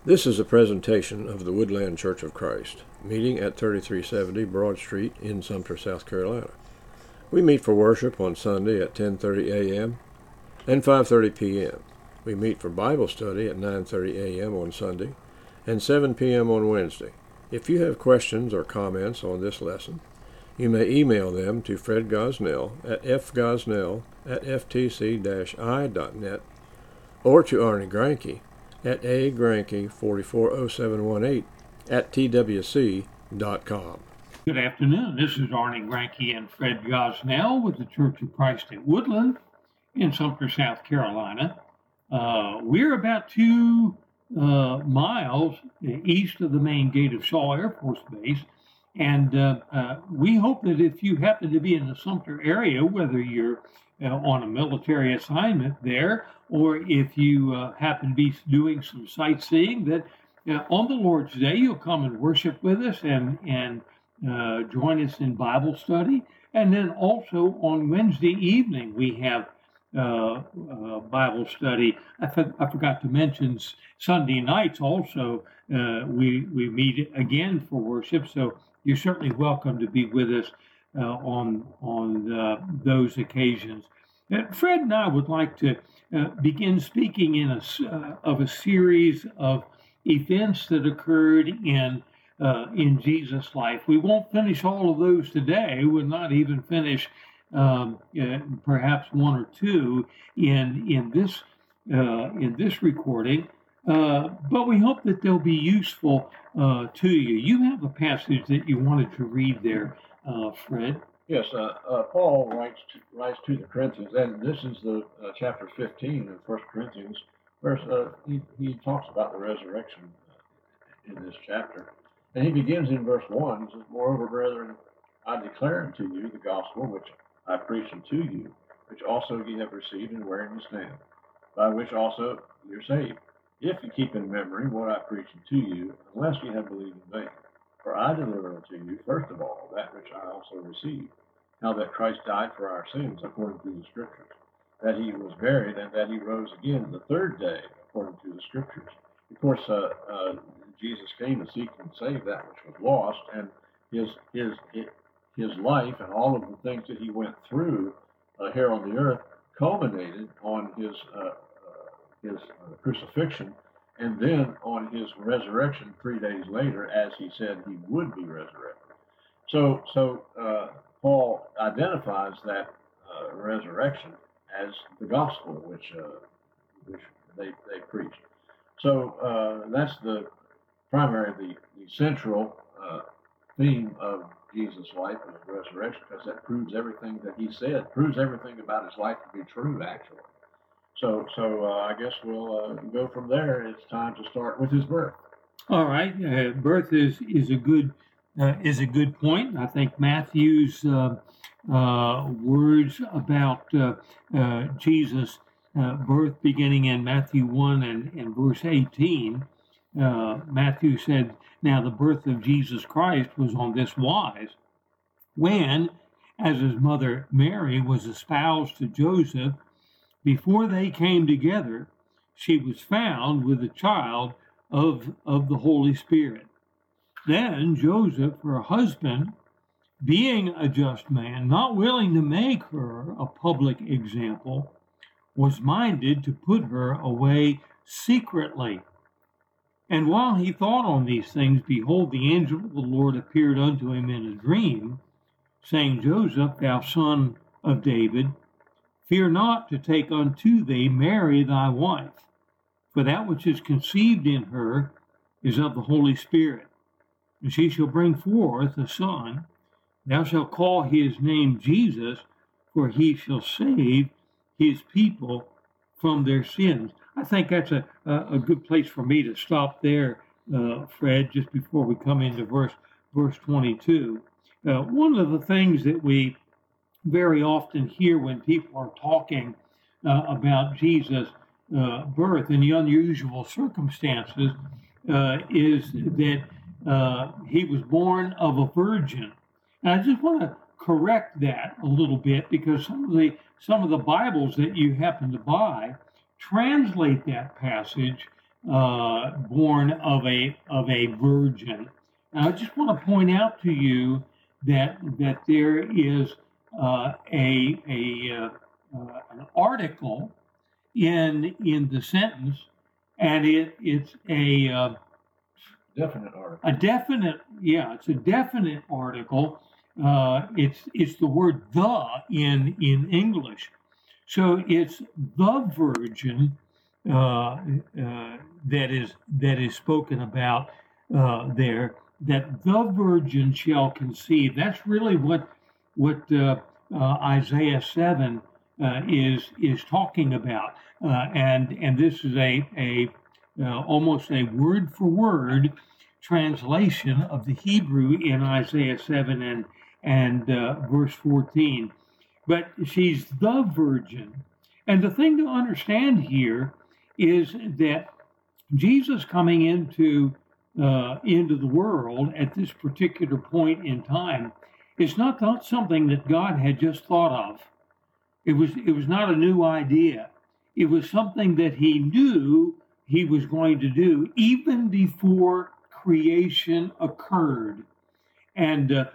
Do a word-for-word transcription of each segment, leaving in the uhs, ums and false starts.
This is a presentation of the Woodland Church of Christ, meeting at thirty-three seventy Broad Street in Sumter, South Carolina. We meet for worship on Sunday at ten thirty a.m. and five thirty p.m. We meet for Bible study at nine thirty a.m. on Sunday and seven p.m. on Wednesday. If you have questions or comments on this lesson, you may email them to Fred Gosnell at f gosnell at f t c dash i dot net or to Arnie Granke at a granke four four zero seven one eight at t w c dot com. Good afternoon. This is Arnie Granke and Fred Gosnell with the Church of Christ at Woodland in Sumter, South Carolina. Uh, we're about two uh, miles east of the main gate of Shaw Air Force Base, and uh, uh, we hope that if you happen to be in the Sumter area, whether you're uh, on a military assignment there, or if you uh, happen to be doing some sightseeing, that uh, on the Lord's Day you'll come and worship with us and and uh, join us in Bible study. And then also on Wednesday evening we have uh, uh, Bible study. I, th- I forgot to mention Sunday nights also uh, we we meet again for worship. So you're certainly welcome to be with us uh, on on uh, those occasions. Uh, Fred and I would like to uh, begin speaking in a, uh, of a series of events that occurred in uh, in Jesus' life. We won't finish all of those today. We'll not even finish um, uh, perhaps one or two in in this uh, in this recording. Uh, but we hope that they'll be useful uh, to you. You have a passage that you wanted to read there, uh, Fred. Yes, uh, uh, Paul writes to, writes to the Corinthians, and this is the uh, chapter fifteen of First Corinthians, where uh, he, he talks about the resurrection in this chapter. And he begins in verse one, he says, "Moreover, brethren, I declare unto you the gospel which I preach unto you, which also ye have received and wherein ye stand, by which also ye are saved, if you keep in memory what I preach unto you, unless ye have believed in vain. For I delivered unto you, first of all, that which I also received, how that Christ died for our sins, according to the Scriptures, that he was buried, and that he rose again the third day, according to the Scriptures." Of course, uh, uh, Jesus came to seek and save that which was lost, and his his his life and all of the things that he went through uh, here on the earth culminated on his uh, uh, his uh, crucifixion, and then on his resurrection three days later, as he said he would be resurrected. So, so uh, Paul identifies that uh, resurrection as the gospel, which uh, which they they preached. So uh, that's the primary, the, the central uh, theme of Jesus' life is resurrection, because that proves everything that he said, proves everything about his life to be true, actually. So, so uh, I guess we'll uh, go from there. It's time to start with his birth. All right, uh, birth is is a good uh, is a good point. I think Matthew's uh, uh, words about uh, uh, Jesus' uh, birth, beginning in Matthew one and, and verse eighteen. Uh, Matthew said, "Now the birth of Jesus Christ was on this wise, when, as his mother Mary was espoused to Joseph, before they came together, she was found with the child of, of the Holy Spirit. Then Joseph, her husband, being a just man, not willing to make her a public example, was minded to put her away secretly. And while he thought on these things, behold, the angel of the Lord appeared unto him in a dream, saying, Joseph, thou son of David, fear not to take unto thee Mary thy wife, for that which is conceived in her is of the Holy Spirit. And she shall bring forth a son. Thou shalt call his name Jesus, for he shall save his people from their sins." I think that's a, a, a good place for me to stop there, uh, Fred, just before we come into verse verse twenty-two. Uh, one of the things that we very often hear when people are talking uh, about Jesus' uh, birth and the unusual circumstances uh, is that uh, he was born of a virgin. And I just want to correct that a little bit, because some of the some of the Bibles that you happen to buy translate that passage uh, born of a of a virgin. And I just want to point out to you that that there is uh, a a uh, uh, an article in in the sentence, and it it's a uh, Definite article. a definite yeah it's a definite article. Uh, it's it's the word the in in English, so it's the virgin uh, uh, that is that is spoken about uh, there. That the virgin shall conceive. That's really what what uh, uh, Isaiah seven uh, is is talking about, uh, and and this is a a uh, almost a word for word translation of the Hebrew in Isaiah seven and and uh, verse fourteen. But she's the virgin, and the thing to understand here is that Jesus coming into uh, into the world at this particular point in time is not, not something that God had just thought of. It was it was not a new idea. It was something that he knew he was going to do even before creation occurred. And uh,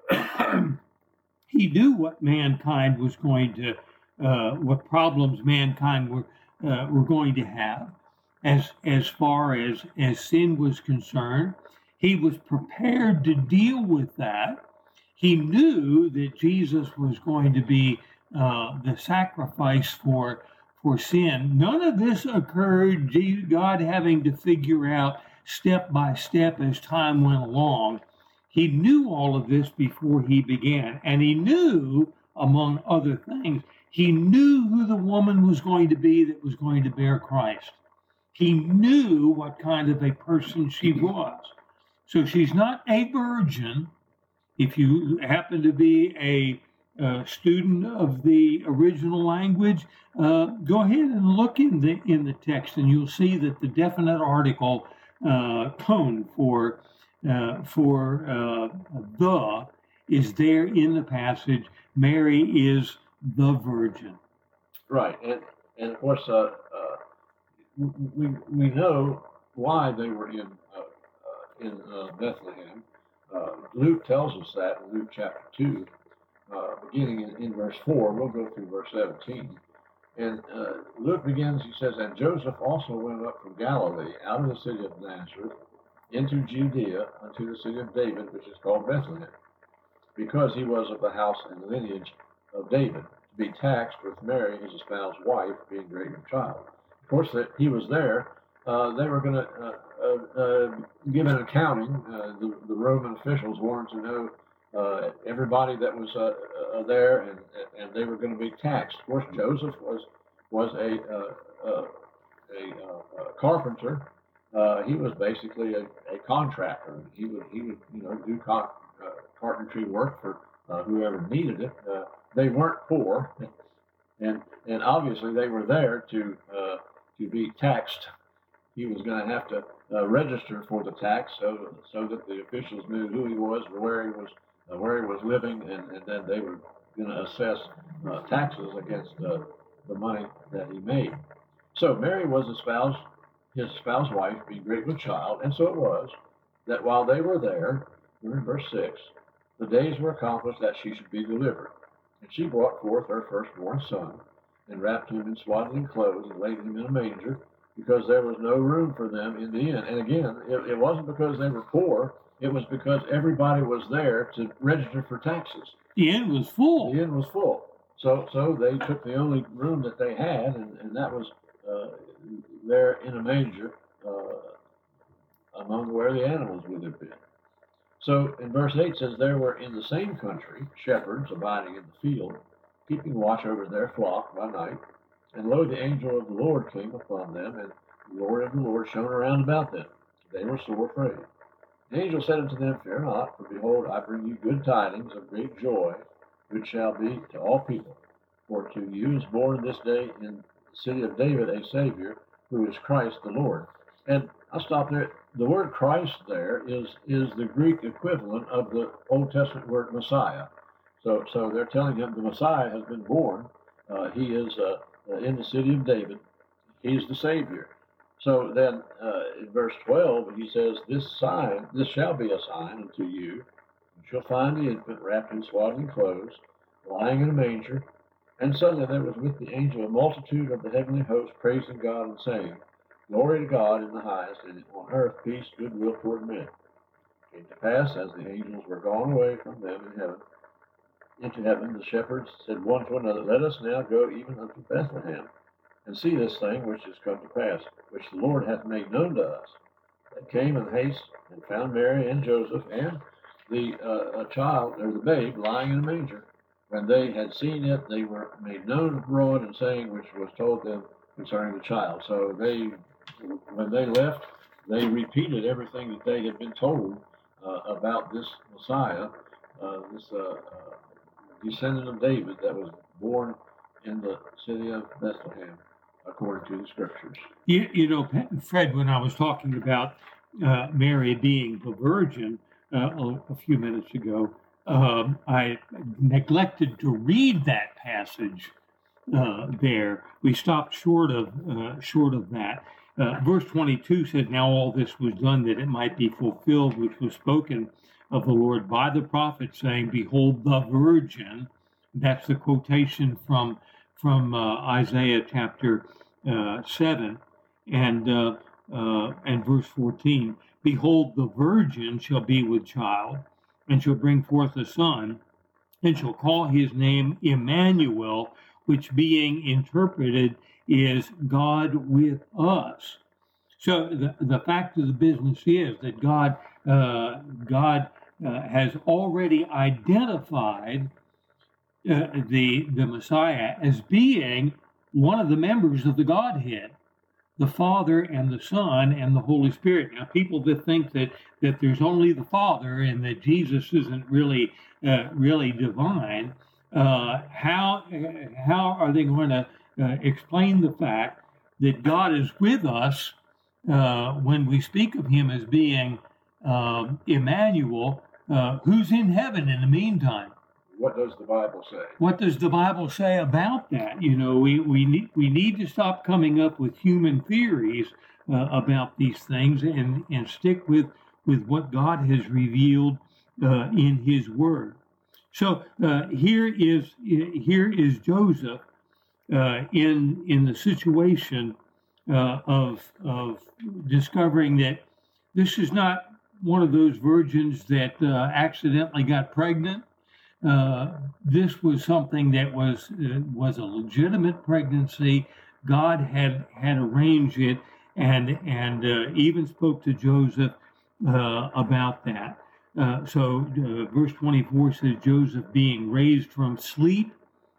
he knew what mankind was going to, uh, what problems mankind were uh, were going to have. As as far as, as sin was concerned, he was prepared to deal with that. He knew that Jesus was going to be uh, the sacrifice for for sin. None of this occurred, God having to figure out step by step as time went along. He knew all of this before he began, and he knew, among other things, he knew who the woman was going to be that was going to bear Christ. He knew what kind of a person she was. So she's not a virgin. If you happen to be a, a student of the original language, uh, go ahead and look in the in the text, and you'll see that the definite article uh, tone for uh, for uh, the is there in the passage. Mary is the virgin. Right, and and of course, uh, uh, we we know why they were in uh, uh, in uh, Bethlehem. Uh, Luke tells us that in Luke chapter two, uh, beginning in, in verse four. We'll go through verse seventeen. And uh, Luke begins, he says, "And Joseph also went up from Galilee, out of the city of Nazareth, into Judea, unto the city of David, which is called Bethlehem, because he was of the house and lineage of David, to be taxed with Mary, his espoused wife, being great with child." Of course, that he was there. Uh, they were going to uh, uh, uh, give an accounting. Uh, the, the Roman officials wanted to know uh, everybody that was uh, uh, there, and and they were going to be taxed. Of course, Joseph was was a uh, uh, a, uh, a carpenter. Uh, he was basically a, a contractor. He would he would you know do con- uh, carpentry work for uh, whoever needed it. Uh, they weren't poor, and and obviously they were there to uh, to be taxed. He was going to have to uh, register for the tax, so so that the officials knew who he was, where he was, uh, where he was living, and, and then they were going to assess uh, taxes against uh, the money that he made. So Mary was espoused, his espoused wife, being great with child, and so it was that while they were there, we're in verse six, the days were accomplished that she should be delivered, and she brought forth her firstborn son, and wrapped him in swaddling clothes, and laid him in a manger, because there was no room for them in the inn. And again, it, it wasn't because they were poor, it was because everybody was there to register for taxes. The inn was full. The inn was full. So so they took the only room that they had, and, and that was uh, there in a manger uh, among where the animals would have been. So in verse eight says, "There were in the same country shepherds abiding in the field, keeping watch over their flock by night. And lo, the angel of the Lord came upon them, and the glory of the Lord shone around about them. They were sore afraid. The angel said unto them, Fear not, for behold, I bring you good tidings of great joy, which shall be to all people. For to you is born this day in the city of David a Savior, who is Christ the Lord." And I'll stop there. The word Christ there is is the Greek equivalent of the Old Testament word Messiah. So so they're telling him the Messiah has been born. Uh, he is uh, in the city of David. He's the Savior. So then uh, in verse twelve, he says, This sign, this shall be a sign unto you. You shall find the infant wrapped in swaddling clothes, lying in a manger. And suddenly there was with the angel a multitude of the heavenly host, praising God and saying, Glory to God in the highest, and on earth peace, goodwill toward men. It came to pass, as the angels were gone away from them in heaven, into heaven, the shepherds said one to another, Let us now go even unto Bethlehem, and see this thing which is come to pass, which the Lord hath made known to us. They came in haste and found Mary and Joseph and the uh, a child, or the babe, lying in a manger. When they had seen it, they were made known abroad, and saying which was told them concerning the child. So they, when they left, they repeated everything that they had been told uh, about this Messiah, uh, this uh, uh, descendant of David that was born in the city of Bethlehem, according to the scriptures. You, you know, Fred, when I was talking about uh, Mary being the virgin uh, a, a few minutes ago, um, I neglected to read that passage uh, there. We stopped short of uh, short of that. Uh, verse twenty-two said, Now all this was done that it might be fulfilled, which was spoken of the Lord by the prophet, saying, Behold, the virgin. That's the quotation from from uh, Isaiah chapter uh, seven and uh, uh, and verse fourteen. Behold, the virgin shall be with child, and shall bring forth a son, and shall call his name Emmanuel, which being interpreted is God with us. So the, the fact of the business is that God uh, God uh, has already identified uh, the the Messiah as being one of the members of the Godhead, the Father and the Son and the Holy Spirit. Now, people that think that that there's only the Father and that Jesus isn't really uh, really divine, uh, how how are they going to uh, explain the fact that God is with us uh, when we speak of Him as being um, Emmanuel, uh, who's in heaven in the meantime? What does the Bible say? What does the Bible say about that? You know, we, we, need, we need to stop coming up with human theories uh, about these things and, and stick with, with what God has revealed uh, in His Word. So uh, here is here is Joseph uh, in in the situation uh, of of discovering that this is not one of those virgins that uh, accidentally got pregnant. Uh, this was something that was uh, was a legitimate pregnancy. God had had arranged it, and and uh, even spoke to Joseph uh, about that. Uh, so uh, verse twenty-four says, Joseph, being raised from sleep,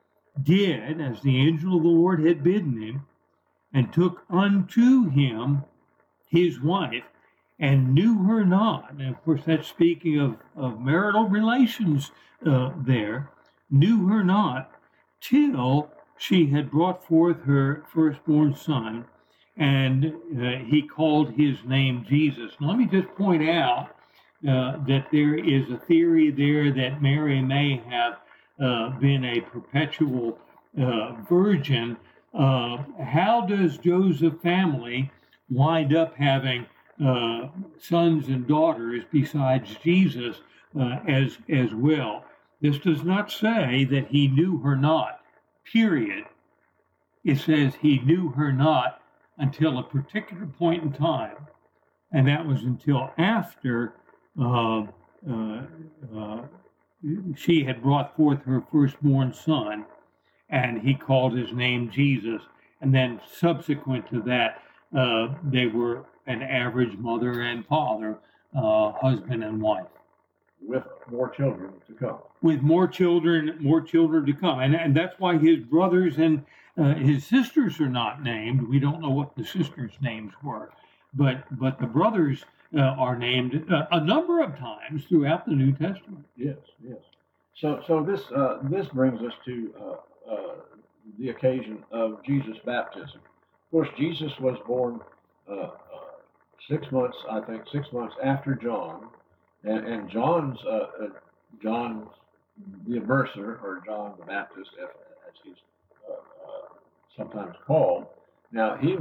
did as the angel of the Lord had bidden him, and took unto him his wife, and knew her not. And of course, that's speaking of, of marital relations uh, there. Knew her not till she had brought forth her firstborn son, and uh, he called his name Jesus. Now, let me just point out uh, that there is a theory there that Mary may have uh, been a perpetual uh, virgin. Uh, how does Joseph's family wind up having Uh, sons and daughters besides Jesus uh, as as well? This does not say that he knew her not, period. It says he knew her not until a particular point in time, and that was until after uh, uh, uh, she had brought forth her firstborn son, and he called his name Jesus. And then subsequent to that, uh, they were an average mother and father, uh, husband and wife, with more children to come. With more children, more children to come, and and that's why his brothers and uh, his sisters are not named. We don't know what the sisters' names were, but but the brothers uh, are named uh, a number of times throughout the New Testament. Yes, yes. So so this uh, this brings us to uh, uh, the occasion of Jesus' baptism. Of course, Jesus was born Uh, uh, six months, I think, six months after John, and, and John's uh, uh, John the Immerser, or John the Baptist, as he's uh, uh, sometimes called. Now he was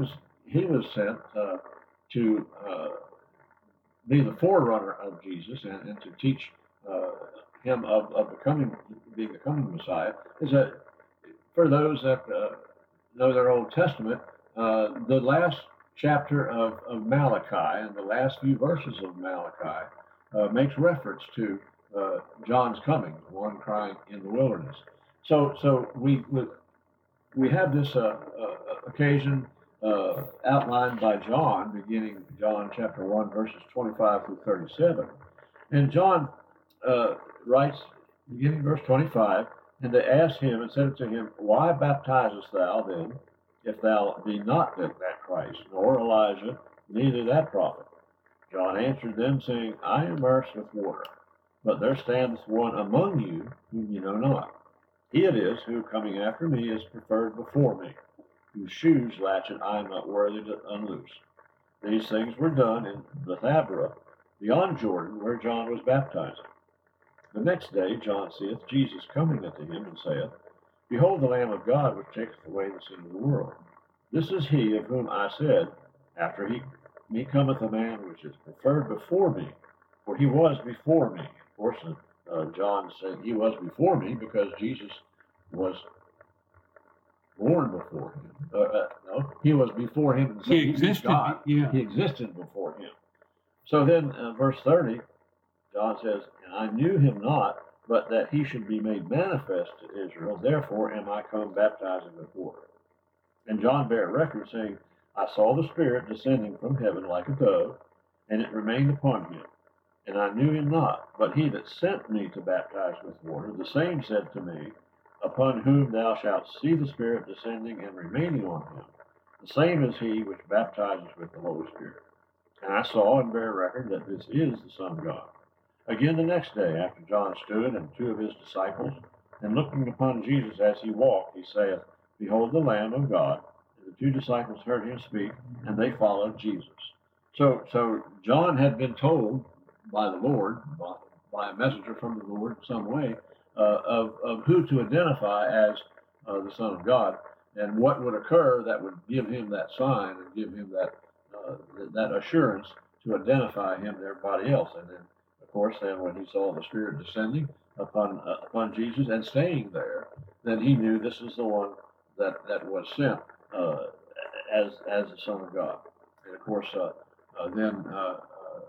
he was sent uh, to uh, be the forerunner of Jesus and, and to teach uh, him of, of becoming being the coming Messiah. Is that for those that uh, know their Old Testament, uh, the last chapter of, of Malachi and the last few verses of Malachi uh, makes reference to uh, John's coming, the one crying in the wilderness. So, so we we, we have this uh, uh, occasion uh, outlined by John, beginning John chapter one, verses twenty-five through thirty-seven, and John uh, writes, beginning verse twenty-five, and they asked him and said unto him, Why baptizest thou then, if thou be not that Christ, nor Elijah, neither that prophet? John answered them, saying, I immerse with water, but there standeth one among you whom ye know not. He it is who, coming after me, is preferred before me, whose shoes latchet I am not worthy to unloose. These things were done in Bethabara, beyond Jordan, where John was baptizing. The next day John seeth Jesus coming unto him, and saith, Behold the Lamb of God, which taketh away the sin of the world. This is he of whom I said, After he me cometh a man which is preferred before me, for he was before me. Of course, uh, John said he was before me because Jesus was born before him. Uh, uh, no, he was before him. He existed. God. Yeah. He existed before him. So then, uh, verse thirty, John says, And I knew him not, but that he should be made manifest to Israel. Therefore am I come baptizing with water. And John bare record, saying, I saw the Spirit descending from heaven like a dove, and it remained upon him. And I knew him not, but he that sent me to baptize with water, the same said to me, Upon whom thou shalt see the Spirit descending and remaining on him, the same is he which baptizes with the Holy Spirit. And I saw and bear record that this is the Son of God. Again the next day, after John stood and two of his disciples, and looking upon Jesus as he walked, he saith, Behold the Lamb of God. And the two disciples heard him speak, and they followed Jesus. So, so John had been told by the Lord, by, by a messenger from the Lord in some way, uh, of, of who to identify as uh, the Son of God, and what would occur that would give him that sign and give him that uh, that assurance to identify him to everybody else. And then, of course, then when he saw the Spirit descending upon uh, upon Jesus and staying there, then he knew this is the one that, that was sent uh, as as the Son of God. And of course, uh, uh, then uh, uh,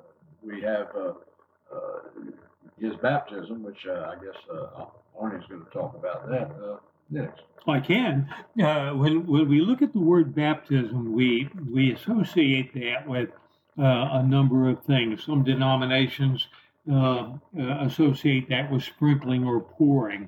we have uh, uh, his baptism, which uh, I guess uh, Arnie's going to talk about that uh, next. I can. Uh, when when we look at the word baptism, we we associate that with uh, a number of things. Some denominations uh, uh, associate that with sprinkling or pouring.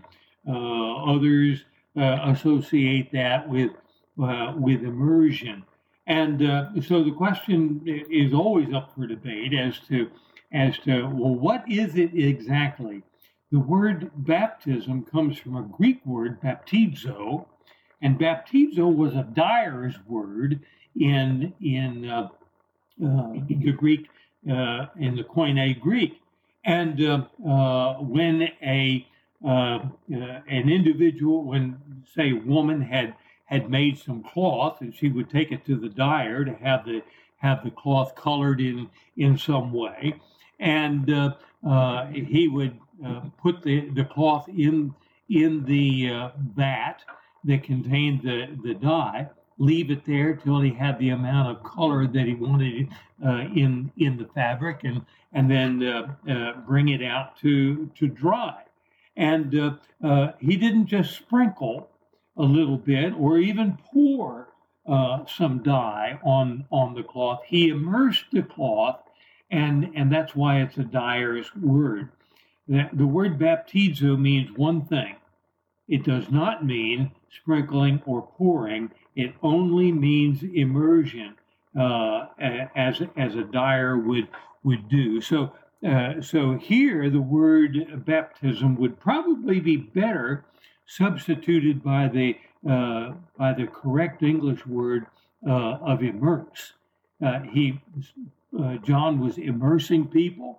Uh, others uh, associate that with uh, with immersion. And uh, so the question is always up for debate as to as to well, what is it exactly? The word baptism comes from a Greek word, baptizo, and baptizo was a dyer's word in in uh, uh, the Greek, uh, in the Koine Greek. And uh, uh, when a uh, uh, an individual, when say a woman had had made some cloth, and she would take it to the dyer to have the have the cloth colored in in some way, and uh, uh, he would Uh, put the, the cloth in in the uh, vat that contained the, the dye, leave it there till he had the amount of color that he wanted uh, in in the fabric, and and then uh, uh, bring it out to to dry. And uh, uh, he didn't just sprinkle a little bit or even pour uh, some dye on on the cloth. He immersed the cloth, and and that's why it's a dyer's word. The word baptizo means one thing. It does not mean sprinkling or pouring. It only means immersion, uh, as as a dyer would would do. So, uh, so here the word baptism would probably be better substituted by the uh, by the correct English word uh, of immerse. Uh, he uh, John was immersing people.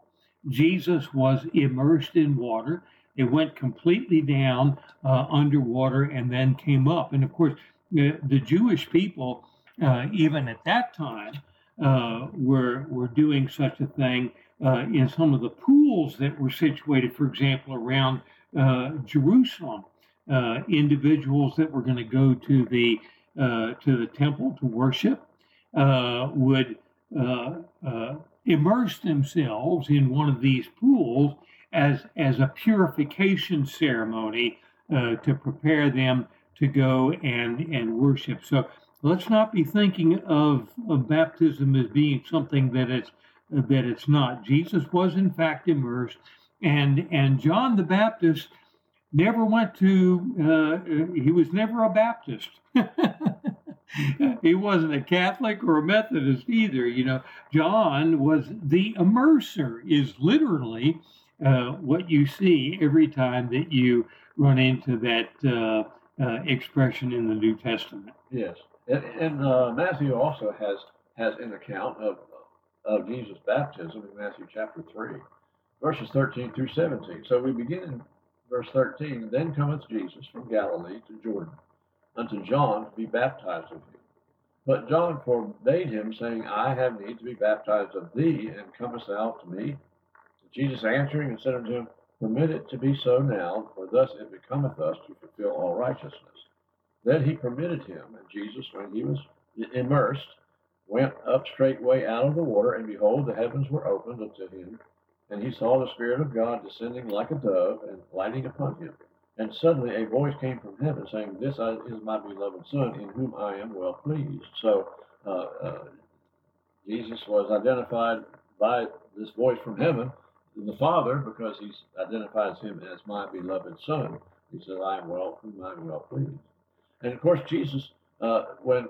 Jesus was immersed in water. It went completely down uh, underwater and then came up. And of course, uh, the Jewish people uh, even at that time, uh, were were doing such a thing uh, in some of the pools that were situated, for example, around uh, Jerusalem. Uh, individuals that were going to go to the uh, to the temple to worship uh, would uh, uh, immerse themselves in one of these pools as as a purification ceremony uh, to prepare them to go and and worship. So let's not be thinking of, of baptism as being something that it's that it's not. Jesus was in fact immersed, and and John the Baptist never went to. Uh, he was never a Baptist. He wasn't a Catholic or a Methodist either. You know, John was the immerser. Is literally uh, what you see every time that you run into that uh, uh, expression in the New Testament. Yes. And, and uh, Matthew also has has an account of of Jesus' baptism in Matthew chapter three, verses thirteen through seventeen. So we begin in verse thirteen. Then cometh Jesus from Galilee to Jordan unto John to be baptized of him. But John forbade him, saying, I have need to be baptized of thee, and comest thou to me? Jesus answering and said unto him, Permit it to be so now, for thus it becometh us to fulfill all righteousness. Then he permitted him, and Jesus, when he was immersed, went up straightway out of the water, and behold, the heavens were opened unto him, and he saw the Spirit of God descending like a dove, and lighting upon him. And suddenly a voice came from heaven, saying, This is my beloved Son, in whom I am well pleased. So uh, uh, Jesus was identified by this voice from heaven, the Father, because he identifies him as my beloved Son. He says, I am well, whom I am well pleased. And of course, Jesus, uh, when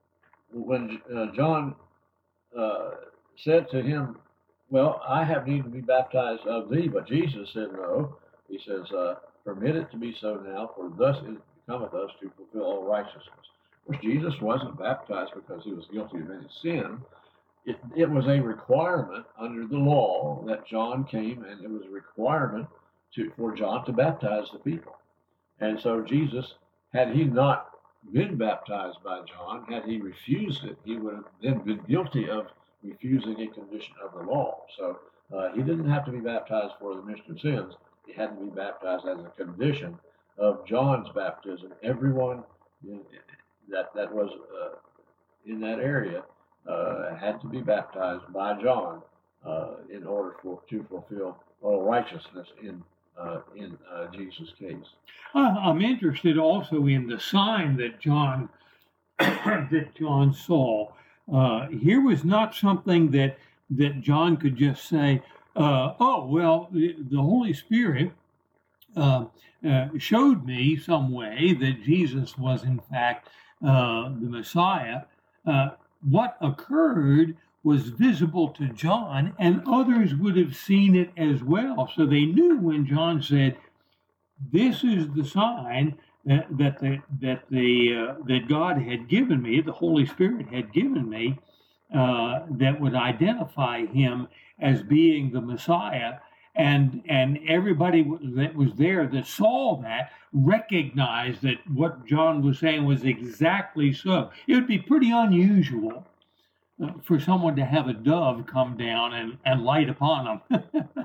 when uh, John uh, said to him, Well, I have need to be baptized of thee, but Jesus said no. He says, uh, Permit it to be so now, for thus it becometh us to fulfill all righteousness. Of course, Jesus wasn't baptized because he was guilty of any sin. It, it was a requirement under the law that John came, and it was a requirement to, for John to baptize the people. And so Jesus, had he not been baptized by John, had he refused it, he would have then been guilty of refusing a condition of the law. So uh, he didn't have to be baptized for the remission of sins. He had to be baptized as a condition of John's baptism. Everyone in, that that was uh, in that area uh, had to be baptized by John uh, in order for to fulfill all righteousness in uh, in uh, Jesus' case. I'm interested also in the sign that John that John saw. Uh, here was not something that that John could just say, uh, "Oh, well, the, the Holy Spirit uh, uh, showed me some way that Jesus was in fact uh, the Messiah." Uh, what occurred was visible to John, and others would have seen it as well. So they knew when John said, "This is the sign that, that the that the uh, that God had given me, the Holy Spirit had given me, uh, that would identify him as being the Messiah." And and everybody that was there that saw that recognized that what John was saying was exactly so. It would be pretty unusual uh, for someone to have a dove come down and, and light upon them.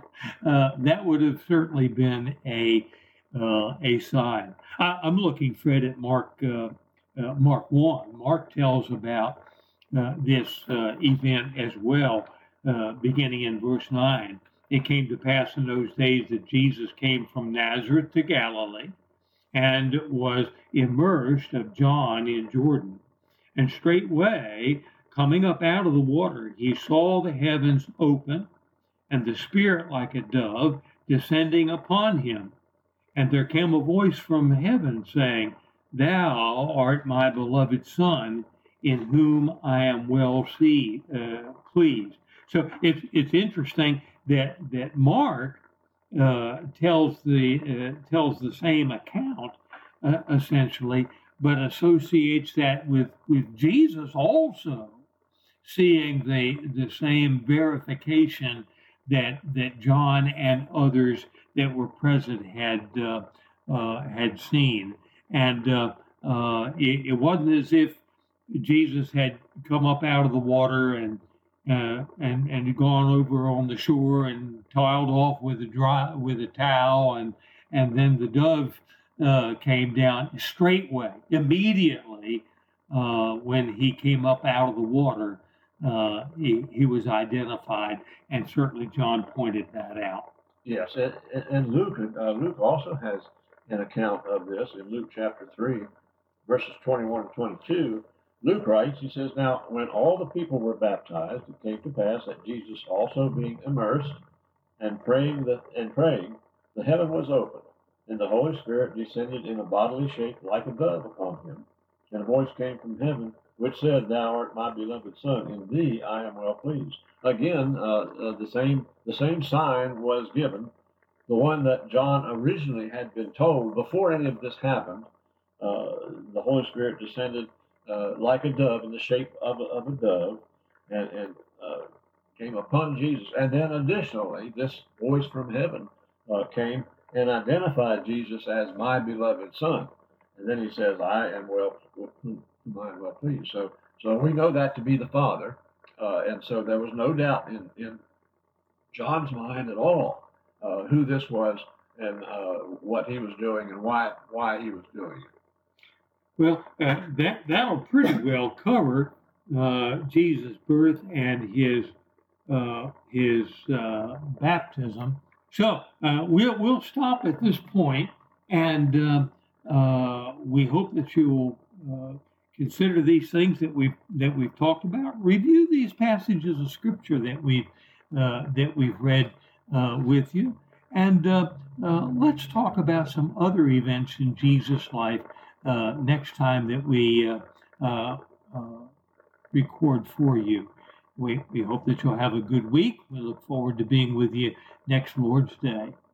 uh, that would have certainly been a uh, a sign. I, I'm looking, Fred, at Mark uh, uh, Mark one. Mark tells about uh, this uh, event as well, uh, beginning in verse nine. It came to pass in those days that Jesus came from Nazareth to Galilee and was immersed of John in Jordan. And straightway, coming up out of the water, he saw the heavens open and the Spirit like a dove descending upon him. And there came a voice from heaven saying, Thou art my beloved Son, in whom I am well see, uh, pleased. So it's it's interesting that that Mark uh, tells the uh, tells the same account uh, essentially, but associates that with with Jesus also seeing the the same verification that that John and others that were present had uh, uh, had seen, and uh, uh, it, it wasn't as if Jesus had come up out of the water and uh, and and gone over on the shore and toweled off with a dry with a towel, and and then the dove uh, came down straightway immediately uh, when he came up out of the water. Uh, he, he was identified, and certainly John pointed that out. Yes, and, and Luke uh, Luke also has an account of this in Luke chapter three, verses twenty-one and twenty-two. Luke writes, he says, "Now when all the people were baptized, it came to pass that Jesus also being immersed and praying that and praying, the heaven was opened, and the Holy Spirit descended in a bodily shape like a dove upon him. And a voice came from heaven, which said, Thou art my beloved Son, in thee I am well pleased." Again, uh, uh, the same the same sign was given, the one that John originally had been told before any of this happened. Uh, the Holy Spirit descended uh, like a dove in the shape of a, of a dove, and, and uh, came upon Jesus. And then additionally, this voice from heaven uh, came and identified Jesus as my beloved Son. And then he says, I am well, I am well pleased. So, so we know that to be the Father. Uh, and so there was no doubt in, in John's mind at all uh, who this was and uh, what he was doing and why why he was doing it. Well, uh, that that'll pretty well cover uh, Jesus' birth and his uh, his uh, baptism. So uh, we'll we'll stop at this point, and uh, uh, we hope that you'll uh, consider these things that we've that we've talked about. Review these passages of Scripture that we've uh, that we've read uh, with you, and uh, uh, let's talk about some other events in Jesus' life uh, next time that we uh, uh, uh, record for you. We we hope that you'll have a good week. We look forward to being with you next Lord's Day.